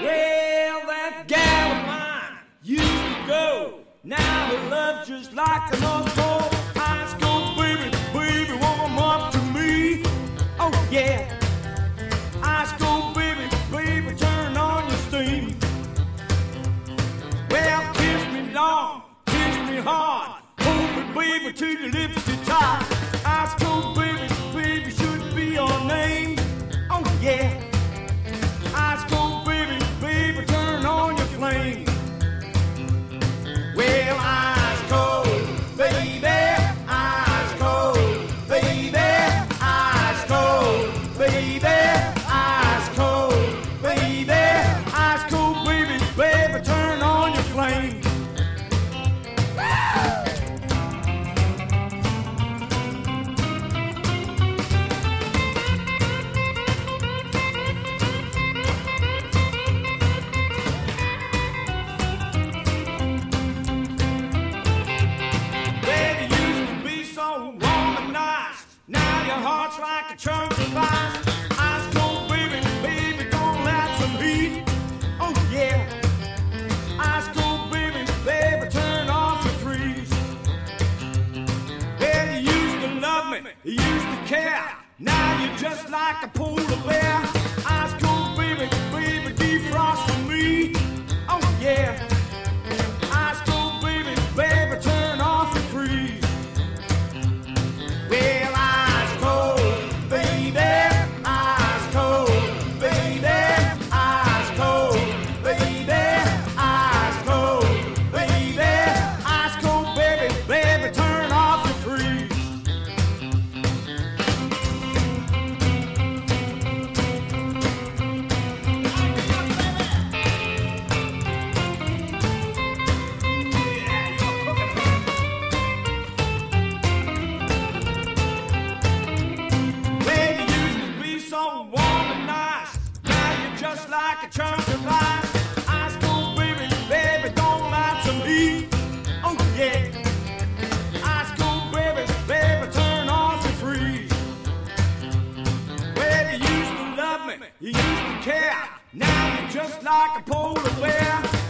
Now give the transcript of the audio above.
Well, that gal of mine used to go. Now her love's just like an North Pole. High school baby, baby, warm up to me. Oh yeah. High school baby, baby, turn on your steam. Well, kiss me long, kiss me hard. Hold me, baby, till your lips get tied. High school baby, baby, should be your name. Oh yeah. High school baby, baby, turn on your flame. Well, ice cold, baby, ice cold, baby, ice cold, baby, ice cold, baby, ice cold, baby, baby, turn on your flame. Heart's like a chunk of ice. Ice cold, baby, baby, don't let some heat. Oh yeah. Ice cold, baby, baby, turn off your freeze. Well, you used to love me, you used to care. Now you're just like a polar bear. Ice cold, baby, baby, defrost for me. Oh yeah. Ice cold, baby, baby, turn off your freeze. Well, just like a chunk of ice. Ice cold, baby, baby, don't mind some heat. Oh yeah. Ice cold, baby, baby, turn off your freeze. Well, you used to love me, you used to care. Now you're just like a polar bear.